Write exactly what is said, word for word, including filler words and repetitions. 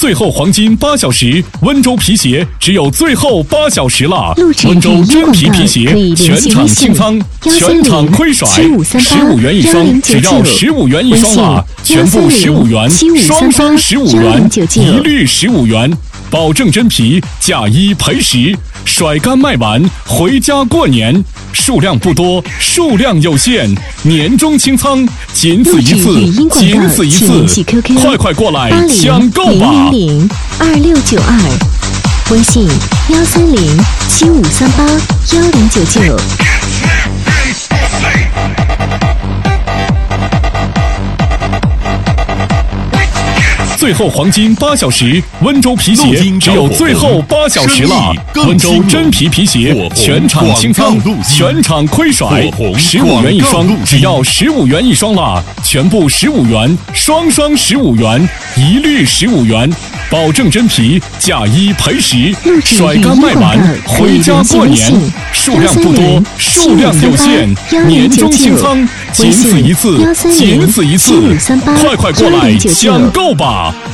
最后黄金八小时，温州皮鞋只有最后八小时了。温州真皮皮鞋全场清仓，全场亏甩，十五元一双，只要十五元一双了，全部十五元，双双十五元，一律十五元，保证真皮，假一赔十，甩干卖完，回家过年。数量不多，数量有限，年终清仓，仅此一次，仅此一次，快快过来抢购吧！ 零二六九二，微信幺三零七五三八幺零九九。 最后黄金八小时，温州皮鞋只有最后八小时了。温州真皮皮鞋全场清仓，全场亏甩，十五元一双，只要十五元一双了，全部十五元，双双十五元，一律十五元，保证真皮，假一赔十，甩干卖完，回家过年。数量不多，数量有限，年终清仓，仅此一次，仅此一次，快快过来抢购吧！